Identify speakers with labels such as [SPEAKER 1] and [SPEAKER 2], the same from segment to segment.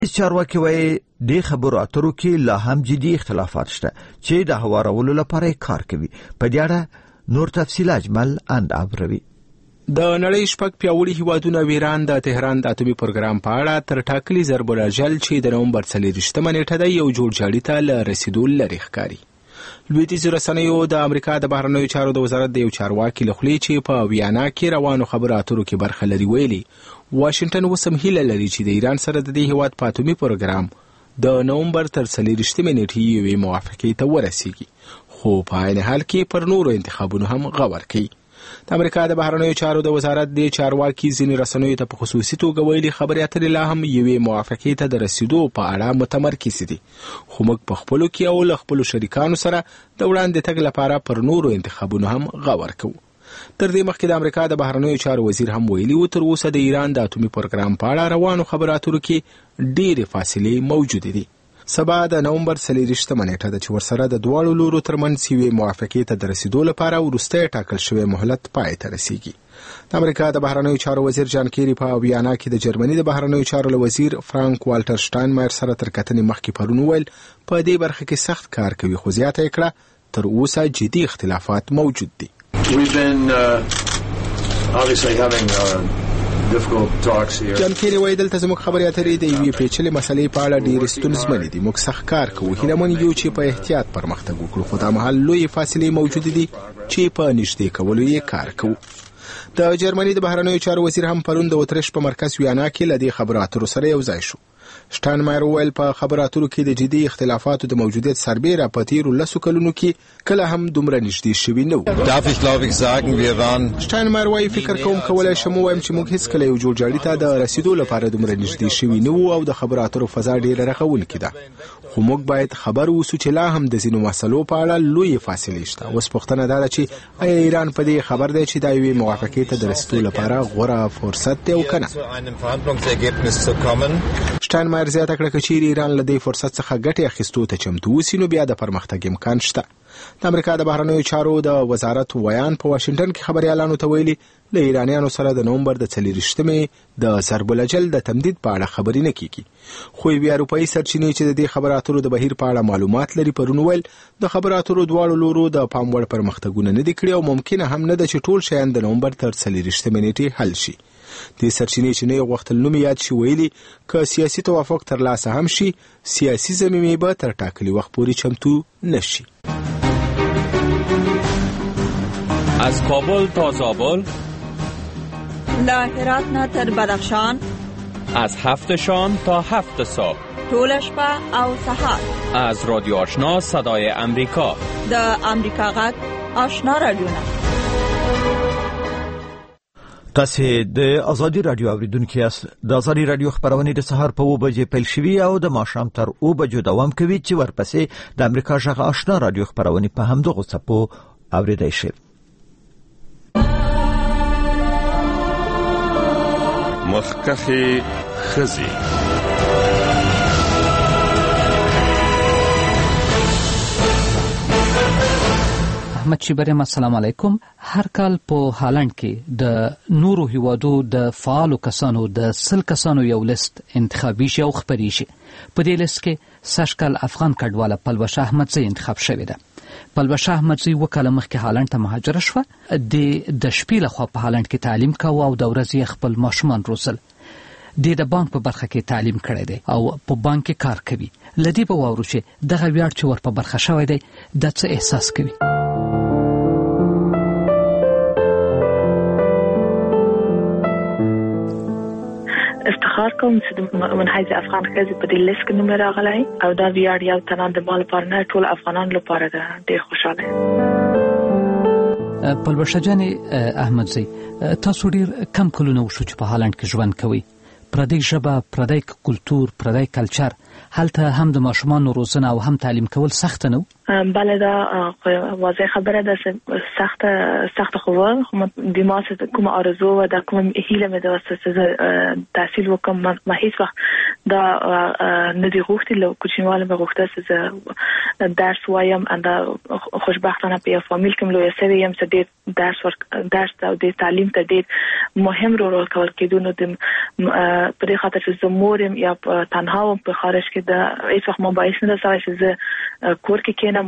[SPEAKER 1] چارواکي وایي د خبرو اترو کې لا هم جدي اختلافات شته چې د هوارولو لپاره کار کوي. په دې اړه نور تفصیل اجمل اندابروي.
[SPEAKER 2] د نړۍ شپږ پیاوړي هیوادونه ایران د تهران د اتومي پروګرام په اړه تر ټاکلي ضرب الاجل چې د نومبر 24 نیټه د یو جوړجاړي ته رسیدو لري ښکاري. لویدیځ رسنیو د امریکا د بهرنیو چارو د وزارت د یو چارواکي لخوا چې په ویانا کې روانو خبرو اترو کې برخه لري ویلي واشنگټن وسم هیله لري چې د ایران سره د دې هیواد په اتومي پروګرام د نومبر 24 نیټې یوې موافقې ته ورسیږي، خو په عین حال کې پر نورو انتخابونو هم غور کوي. د امریکا د بهرنیو چارو د وزارت د چارواکي ځینې رسنیو ته په خصوصي توګه ویلي خبرې اترې لا هم یوې موافقې ته د رسیدو په اړه متمرکز دي، خو موږ په خپلو کې او له خپلو شریکانو سره د وړاندې تګ لپاره پر نورو انتخابونو هم غور کوو. تر دې مخکې د امریکا د بهرنیو چارو وزیر هم ویلي و تر اوسه د ایران د اتومي پروګرام په اړه روانو خبرو اترو کې ډېرې فاصلې موجودې دي. سبا د نومبر 24 نیټه د چې ورسره د دواړو لورو ترمنځ یوې موافقې ته د رسیدو لپاره وروستی ټاکل شوی مهلت پای ته رسیږي. د امریکا د بهرنیو چارو وزیر جان کیری په ویانا کې د جرمني د بهرنیو چارو وزیر فرانک والټر شټاینمایر سره تر کتنې مخکې پرون ویل په دې برخه کې سخت کار کوي، خو زیاته یې کړه تر اوسه جدي اختلافات موجود دي. جان کیری وایي دلته زموږ خبرې اترې د یوې پیچلې مسلې په اړه ډېرې ستونزمنې دي. موږ سخت کار کوو، هیله یو چې په احتیاط پرمختګ وکړو، خو دا مهال لوی فاصلې موجودې دي چې په نږدې کولو یې کار کوو. د جرمني د بهرنیو چارو وزیر هم پرون د اتریش په مرکز ویانا کې له دې خبرو اترو سره یو ځای شو. شټاینمایر ویل په خبرو اترو کې د جدي اختلافاتو د موجودیت سربېره په تیرو 10 کلونو کې کله هم دومره نږدې شوي نه و. شټاینمایر وایي فکر کوم کولای شم وایم چې موږ هیڅ کله یو جوړجاړي ته د رسیدو لپاره دومره نږدې شوي نه وو او د خبرو اترو فضا ډېره رغونکې ده، خو موږ باید خبر اوسو چې لا هم د ځینو مسلو په اړه لوی فاصلې شته. اوس پوښتنه دا ده چې آیا ایران په دې خبر دی چې دا یوې موافقې ته د رسیدو لپاره غوره فرصت دی او کنه؟ شټاینمایر زیاته کړه چې ایران له دې فرصت څخه ګټه اخیستو ته چمتو وسی نو بیا د پرمختګ امکان شته. د امریکا د بهرنیو چارو د وزارت ویان په واشنگټن کې خبريالانو ته ویلي له ایرانیانو سره د نومبر د 24 د ضرب الاجل د تمدید په اړه خبرې نه کیږي، خو بیا اروپایي سرچینې چې د دې خبرو اترو د بهیر په اړه معلومات لري پرون ویل د خبرو اترو دواړو لورو د پام وړ پرمختګونه نه دي کړي او ممکنه هم نه ده چې ټول شیان د نومبر تر 24 نیټې حل شي. د سرچینې چې نه یو وخت نوم یاد شي ویلي که سیاسي توافق ترلاسه هم شي سیاسي زمینه به تر ټاکلي وخت پورې چمتو نشي.
[SPEAKER 3] از کابل تا زابل،
[SPEAKER 4] له هرات نه تر بدخشان،
[SPEAKER 3] از 7 شام تا 7 صبح،
[SPEAKER 4] ټول شپه او سهار،
[SPEAKER 3] از رادیو آشنا صدای امریکا،
[SPEAKER 4] د امریکا غږ آشنا رادیو.
[SPEAKER 1] تاسو د ازادي رادیو اوریدونکو یاست. د ازادي رادیو خبرونه د سهار په 2 بجې پیل شوي او د ماښام تر 2 بجو دوام کوي چې ورپسې د امریکا غږ آشنا رادیو خبرونه په همدغه څپو اوریدای شي.
[SPEAKER 5] مخکخي خزي
[SPEAKER 6] احمد شیبریم السلام علیکم. هر کال په هالند کې د نورو هیوادو د فعالو کسانو د 100 کسانو یو لیست انتخابي شي او خبري شي. په دې لیست کې سشکل افغان کډواله پلوشه احمدزی انتخاب شوې ده. پلوشه احمدزی وکاله مخکې هالند ته مهاجره شوه. د شپې لخوا په هالند کې تعلیم کاوه او د ورځې خپل ماشومان روزل. د بانک په برخه کې تعلیم کړی دی او په بانک کې کار کوي. لدی په واورو چې دغه ویاړ چې ور په برخه شوی دی د څه احساس کوي؟
[SPEAKER 7] افتخار کوم چې من حیث افغان ښځې په دې لیست کې نوم راغلی او دا ویاړ یو تنه د ما لپاره نه ټول افغانانو لپاره ده. ډېر خوشاله یم.
[SPEAKER 6] پلوشه جانې احمدزی تاسو ډېر کم کلونه وشو چې په هالند کې ژوند کوئ. پردی ژبه، پردی کلتور، پردی کلچر، هلته هم د ماشومانو روزنه او هم تعلیم کول سخت نه و؟
[SPEAKER 7] بله دا واضح خبره ده سخت خواه د ما کوم آرزو و د کوم هیله مې ده چې تحصیل وکم ما هیڅ وخت دا ندی غوښتي لو کوچنیواله مې غوښته چې درس وایم انده خوشبختانه په فامیل کې لوی سوي یم چې ډېر درس او د تعلیم ته ډېر مهم رول کول کېدونه د په دې خاطر چې زمورم یا تنها و په خارج کې د هیڅ وخت موبایل نه سره چې کور کې کېنم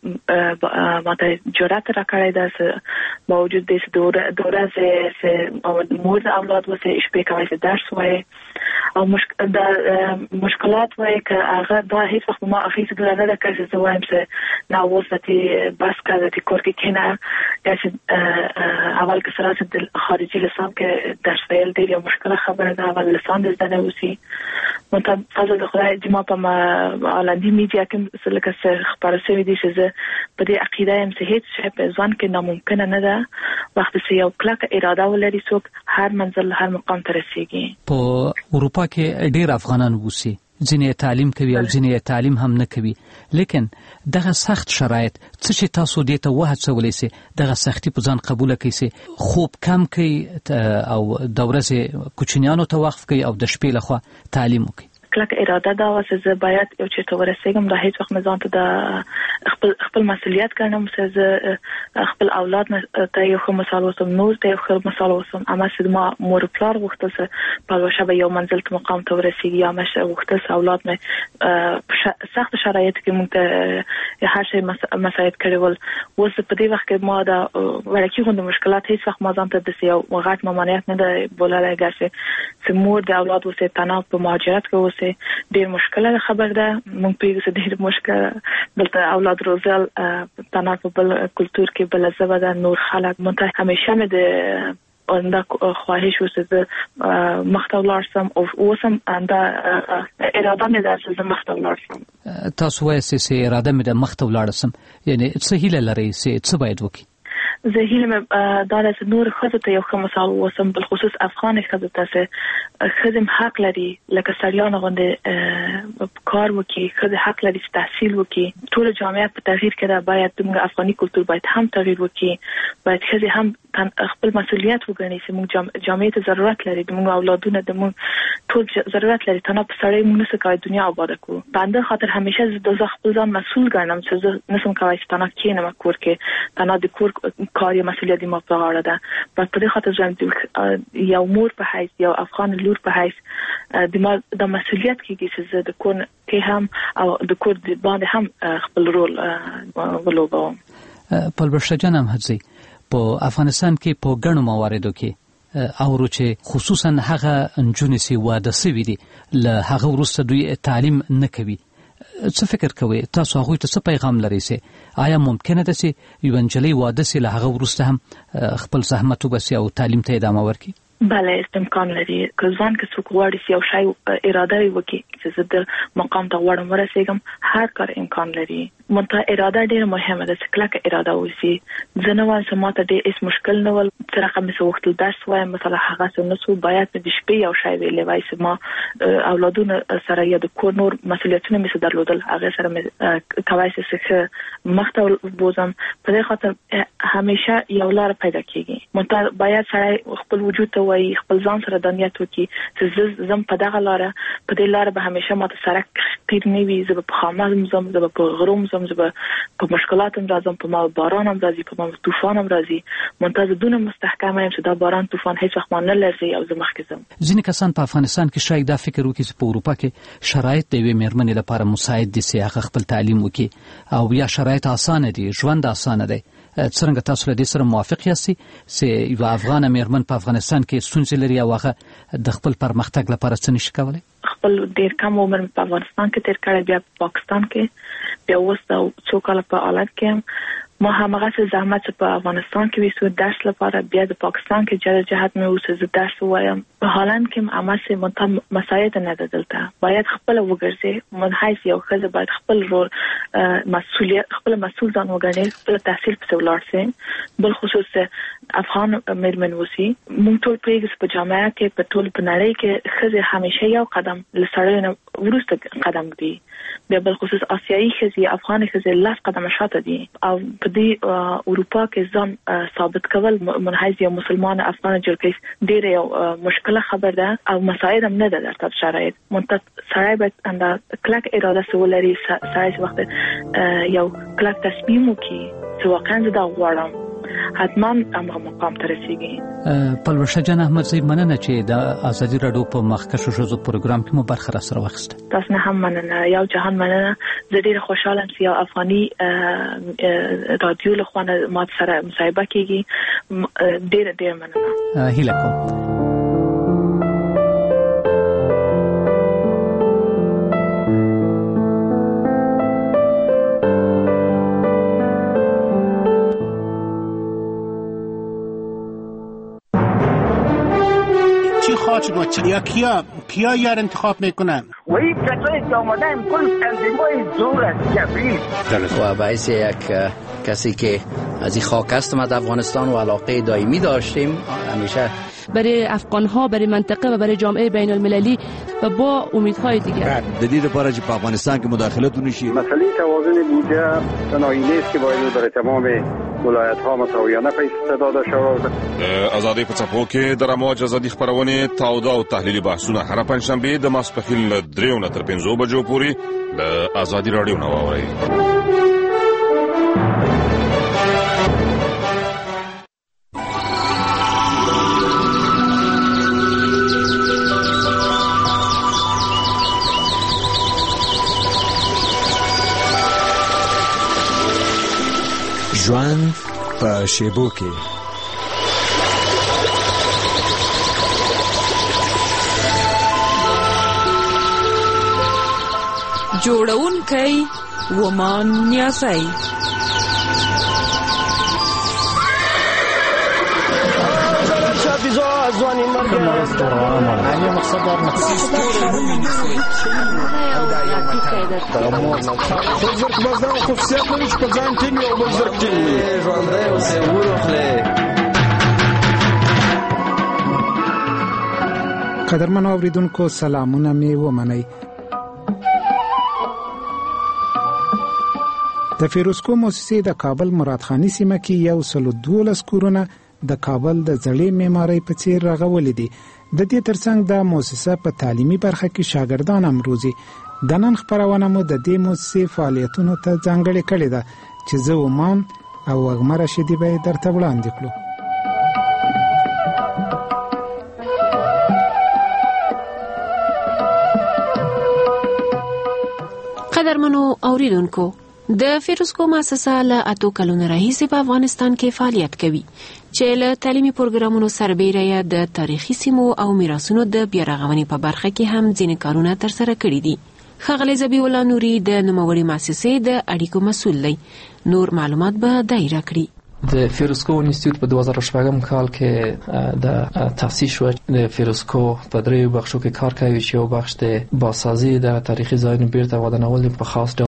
[SPEAKER 7] ماته جرأت راکړی ده چې باوجود دې دوره چې مور د اولاد وسه شپې کوي چې درس وایي او مشکلات وایي که هغه دا هیڅ وخت ما اخیس ګرانه ده که چې وایم چې نا وسه بس کړه کور کې کېنه یا چې اول که سره د خارجي لسان کې درس ویل ډېر مشکله خبره ده اول لسان د زده اوسي مته فضل د خدای د ما په عالمي میډیا کې لکه څه خبره شوې دي چې په دې عقیده يم چې هیڅ شی په ځان کې ناممکن نه ده وخت چې یو کلک اراده ولري څوک هر منزل هر مقام ته رسیږي. په
[SPEAKER 6] اروپا کې ډېر افغانان وسی ځینې تعلیم کوي او ځینې تعلیم هم نه کوي لیکن دغه سخت شرایط څه چې تاسو دې ته وهڅولې سي دغه سختي په ځان قبول کړئ سي خوب کم کوي او د ورځې کوچنیانو ته وقف کوي او د شپې لخوا تعلیم وکړي.
[SPEAKER 7] کلک اراده دا واسه زه باید یو چیرته ورسېږم دا هیڅ وخت نه ځان ته د خپل مسؤلیت ګڼم چې زه خپل اولاد ته یو ښه مثال اوسم نور ته یو ښه مثال اوسم اما چې ما مور پلار غوښتل چې په شبه یو منزل ته مقام ته ورسېږي یا مشه غوښتل چې اولاد مې سخت شرایط کې مونږ ته هر شی مساعد کړي ول اوس په دې وخت کې ما دا ورکی غوند مشکلات هیڅ وخت ما ځان ته د یو غټ ممانعت نه دی بولای چې مور د اولاد وسه تناب په مهاجرت کې ډېر مشکله خبر ده مونږ پیږو چې ډېر مشکله دلته اولاد روزل تنها په بل کلچر کې بل ځبه ده نور خلک مونږ همیشه مې د انده خواهش وسه مخته ولارسم او اوسم انده اراده مې ده چې مخته ولارسم.
[SPEAKER 6] تاسو وایئ چې اراده مې ده مخته ولارسم یعنی څه هیله لرئ چې څه باید وکړي؟
[SPEAKER 7] زه هیله دا ده چې نور خزه ته یو ښه مثال وسم بل خصوص افغان خزه ته چې خزم حق لري لکه سړیان غونډه کار وکي خزه حق لري چې تحصیل وکي ټول جامعه په تغییر کې ده باید موږ افغاني کلچر باید هم تغییر وکي باید خزه هم خپل مسؤلیت وګڼي چې موږ جامعه ته ضرورت لري موږ اولادونه د موږ ټول ضرورت لري تنه په سړی موږ څه کوي دنیا آباد کو باندې خاطر همیشه د خپل ځان مسؤل ګڼم چې زه نسم کوي چې تنه کینم کور کې تنه د کور کاری مسئولیت ما په غاړه ده په دې خاطر ځم یو مور په حیث یو افغان لور په حیث د مسئولیت کې چې د کور کې هم او د کور باندې هم خپل رول ولوبوم.
[SPEAKER 6] پلبشته جان هم هڅي په افغانستان کې په ګڼو مواردو کې او چې خصوصا هغه انجونې سي واده سوي دي له هغه وروسته دوی تعلیم نه کوي څه فکر کوي تاسو هغه ته څه پیغام لرئ سي آیا ممکنه ده چې یو انجلۍ واده سي له هغه وروسته هم خپل زحمت وباسي او تعلیم ته ادامه ورکړي؟
[SPEAKER 7] بله امکان لري که ځان کې څوک غواړي چې یو شی اراده وکړي چې زه د مقام ته غواړم ورسېږم هر کار امکان لري مونته اراده ډېر مهمه ده چې کلکه اراده وسی زه نه وایم چې ماته ډېر هیڅ مشکل نه ول تر هغه مې وختل درس وایم مثلا هغه څه نه سو باید د شپې یو شی ویلې وای چې ما اولادونه سره یا د کور نور مسؤلیتونه مې درلودل هغه سره مې کوي چې مخته بوزم په دې خاطر همیشه یو لار پیدا کیږي مونته باید سره خپل وجود ته وای خپل ځان سره د نیت وکي چې زم په دغه لار په دې لار به همیشه ماته سره تیر نه وي زه په خامل زم زه په غروم زم په مشکلاتم راځم په ما بارانم راځي په ما طوفانم راځي منتظر دونه مستحکمه یم چې دا باران طوفان هیڅ وخت نه لري او زه مخکې زم.
[SPEAKER 6] ځینې کسان په افغانستان کې شاید دا فکر وکړي چې په اروپا کې شرایط د یوې مېرمنې لپاره مساعد دي چې هغه خپل تعلیم وکړي او یا شرایط اسانه دي ژوند اسانه دی څنګه تاسو له دې سره موافق یاستئ چې یو افغان مېرمن په افغانستان کې ستونزې لري او هغه د خپل پرمختګ لپاره څه نشي کولای؟
[SPEAKER 7] خپل ډیر کم عمر په افغانستان کې تیر کړی بیا په پاکستان کې بیا اوس د څو کال په حالت کې ما همغه زحمت په افغانستان کې وسو درس لپاره بیا د پاکستان کې جهت مې اوسه زه درس وایم په هالند کې اماسه مسایت نه دلته باید خپل وګرځي منحیث یو خزه باید خپل رول مسؤلیت خپل مسؤل ځان وګڼي خپل تحصیل په ولر سي بل خصوص افغان مېرمن وسی مونږ ټول پریږدي په جامعه کې په ټول په نړۍ کې خزه همیشه یو قدم لسړی ورسته قدم دی بیا بل خصوص آسیایي خزي افغان خزي لاس قدم شاته دي او په دې اروپا کې ځان ثابت کول منحیث یو مسلمان افغان جرګې ډېر یو مشکله خبر ده او مسائل هم نه ده درته شرایط منتظر سړی باید انده کلک اراده سولري سړی وخت یو کلک تصمیم وکړي چې واقعا دا غواړم حتما امر مقام ته رسیږي.
[SPEAKER 6] پلوشه جان احمد صاحب مننه چې د ازادي رادیو په مخکښو شوزو پروګرام کې مو برخه را سره واخیسته.
[SPEAKER 7] تاسو نه هم مننه یو جهان مننه زه ډېر خوشاله یم چې یو افغاني رادیو له خوا ما سره مصاحبه کیږي ډېر مننه.
[SPEAKER 6] هیله کوم.
[SPEAKER 8] کیا یار انتخاب میکنن
[SPEAKER 9] وی کسایی که آمدن کل تنظیمای زور از جبریل
[SPEAKER 10] و باعث یک کسی که از این خاک هستم از افغانستان و علاقه دائمی داشتیم همیشه
[SPEAKER 11] برای افغان‌ها برای منطقه و برای جامعه بین المللی و با امیدهای دیگر
[SPEAKER 12] د دې لپاره چې په افغانستان کې مداخلت ونشي
[SPEAKER 13] مسئله توازن بودجه صنایع نیست که باید برای تمام ولایت‌ها مساویانه پیسې داده شود.
[SPEAKER 5] ازادي په څپو کې د رموج ازادي خبرونه تاوده او تحلیلي بحثونه هر پنځشنبه د ماسپخیل 3 تر 5 بجو پورې د ازادي رادیو نو اوري.
[SPEAKER 14] ژوند په شیبو کې
[SPEAKER 15] جوړونکی ومان نیاسي
[SPEAKER 16] ځواني مرګ نه مقصد دا خو مزه خصوصیت لري چې په ځان کې یو بل ځکه ژوندۍ اوسه ورخله.
[SPEAKER 17] قدرمن اوریدونکو سلامونه می ومنئ. د فیروزکو موسسې د کابل مرادخانی سیمه کې 112 کورونه د کابل د زړې معمارۍ په څیر رغولې دي. د دې ترڅنګ د موسسه په تعلیمي برخه کې شاګردان هم روزي. د نن خبرونه مو د دې موسسې فعالیتونو ته ځانګړې کړې ده چې زه ومان او وګمر رشیدي به درته وړاندې کړو.
[SPEAKER 18] قدرمنو اوریدونکو د فیروزکو مؤسسه له 8 کلونو راهیسې په افغانستان کې فعالیت کوي چې له تعلیمي پروګرامونو سربېره د تاریخي سیمو او میراثونو د بیارغونې په برخه کې هم ځینې کارونه ترسره کړي دي. ښاغلی ذبیح الله نوري د نوموړې مؤسسې د اړیکو مسؤل دی. نور معلومات به دایره کړي.
[SPEAKER 19] د فیروزکو انسټیټیوټ په 2014 کال کې د تاسیس شو. د فیروزکو په دریو بخشو کې کار کوي چې یو بخش د بازسازي د تاریخي ځایونو بیرته ودانول په خاص